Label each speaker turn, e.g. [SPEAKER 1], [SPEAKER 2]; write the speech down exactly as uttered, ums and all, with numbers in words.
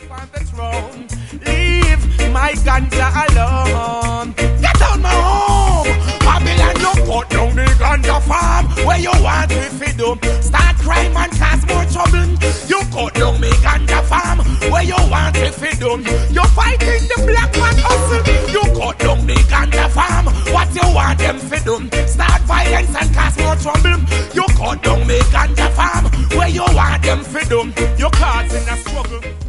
[SPEAKER 1] On the throne, leave my ganja alone. Get out my home, Babylon. You cut down the ganja farm. Where you want me fi do? Start crime and cause more trouble. You cut down me ganja farm. Where you want me fi do? You fighting the black man hustle. You cut down the ganja farm. What you want them fi do? Start violence and cause more trouble. You cut down me ganja farm. Where you want them fi do? You causing a struggle.